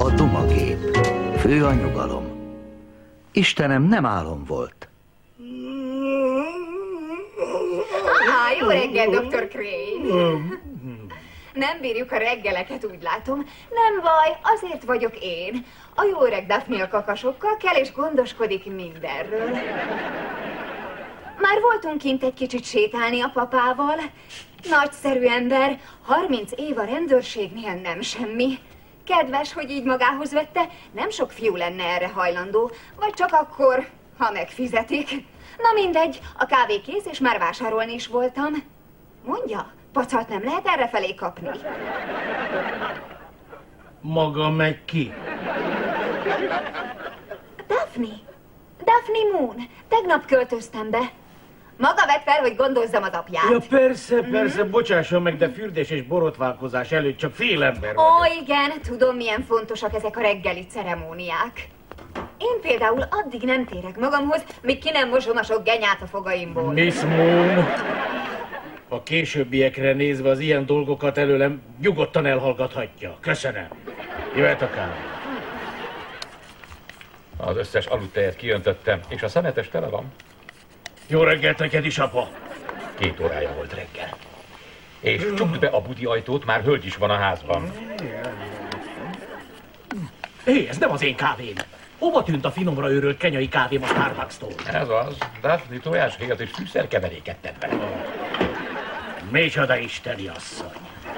a duma gép, fő a nyugalom. Istenem, nem álom volt. Jó reggel, Dr. Crane. Nem bírjuk a reggeleket, úgy látom. Nem baj, azért vagyok én. A jó öreg Daphne a kakasokkal kell és gondoskodik mindenről. Már voltunk kint egy kicsit sétálni a papával. Nagyszerű ember, 30 év a rendőrségnél nem semmi. Kedves, hogy így magához vette, nem sok fiú lenne erre hajlandó, vagy csak akkor, ha megfizetik. Na mindegy, a kávé kész, és már vásárolni is voltam. Mondja, pacalt nem lehet errefelé kapni? Maga meg ki? Daphne Moon. Tegnap költöztem be. Maga vett fel, hogy gondozzam az apját. Ja, persze, bocsásson meg, de fürdés és borotválkozás előtt csak fél ember vagyok. Ó, igen, tudom, milyen fontosak ezek a reggeli ceremóniák. Én például addig nem térek magamhoz, míg ki nem mosom a sok genyát a fogaimból. Miss Moon, a későbbiekre nézve az ilyen dolgokat előlem nyugodtan elhallgathatja. Köszönöm. Jöhet a kávé. Az összes aludtejet kijöntöttem, és a szemetes tele van. Jó reggelt neked is, apa. 2 órája volt reggel. És csukd be a budi ajtót, már hölgy is van a házban. Hé, ez nem az én kávém. Hova tűnt a finomra őrölt kenyai kávém a Starbucks-tól? Ez az. Daphne tojáshéjat és fűszerkeveréket tett be. Micsoda isteni asszony.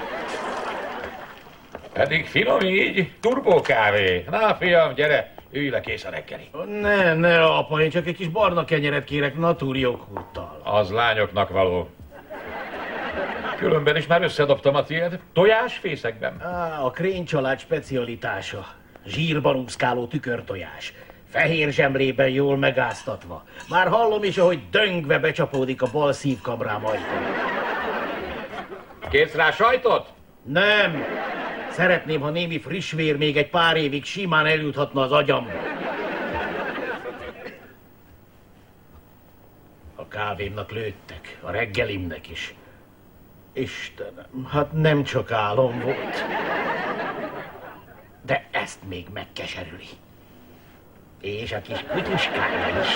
Pedig finom így, turbókávé. Na, fiam, gyere, ülj le, kész a reggeli. Ne, apa, én csak egy kis barna kenyeret kérek natúr joghurttal. Az lányoknak való. Különben is már összedobtam a tiéd. Tojás fészekben. A Crane család specialitása. Zsírban úszkáló tükörtojás. Fehér zsemlében jól megáztatva. Már hallom is, ahogy döngve becsapódik a bal szívkamrám ajtón. Kérsz rá sajtot? Nem. Szeretném, ha némi friss vér még egy pár évig simán eljuthatna az agyamba. A kávémnak lőttek, a reggelimnek is. Istenem, hát nem csak álom volt. De ezt még megkeserüli. És a kis kutyuskája is.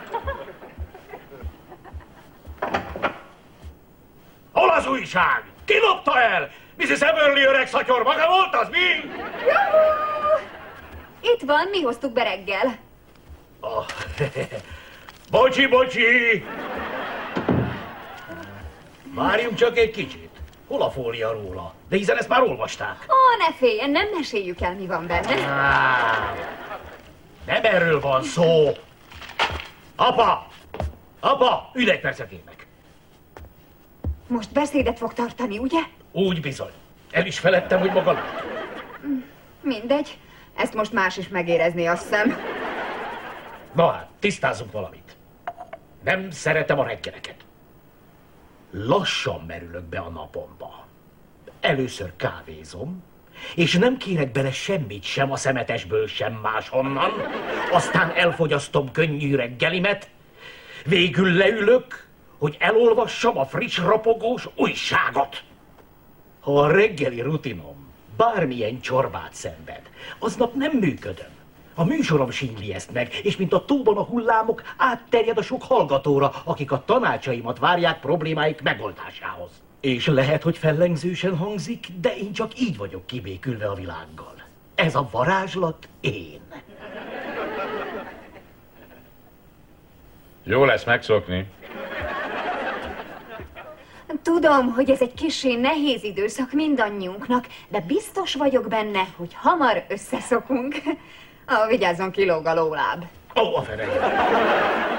Hol az újság? Ki lopta el? Mrs. Everly öreg szatyor, maga volt az, mi? Juhú! Itt van, mi hoztuk be reggel. Bocsi! Várjunk csak egy kicsit. Hol a fólia róla? De hiszen ezt már olvasták. Ne féljen, nem meséljük el, mi van benne. Nem erről van szó. Apa, ülj egy percet én meg. Most beszédet fog tartani, ugye? Úgy bizony. El is feledtem, hogy maga látja. Mindegy. Ezt most más is megérezni, azt hiszem. Na hát, tisztázzunk valamit. Nem szeretem a reggeleket. Lassan merülök be a napomba. Először kávézom, és nem kérek bele semmit sem a szemetesből, sem máshonnan. Aztán elfogyasztom könnyű reggelimet, végül leülök, hogy elolvassam a friss ropogós újságot. Ha a reggeli rutinom bármilyen csorbát szenved, aznap nem működöm. A műsorom sínyli ezt meg, és mint a tóban a hullámok átterjed a sok hallgatóra, akik a tanácsaimat várják problémáik megoldásához. És lehet, hogy fellengzősen hangzik, de én csak így vagyok kibékülve a világgal. Ez a varázslat én. Jó lesz megszokni. Tudom, hogy ez egy kissé nehéz időszak mindannyiunknak, de biztos vagyok benne, hogy hamar összeszokunk. Vigyázzon, kilóg a lóláb. A fenéje.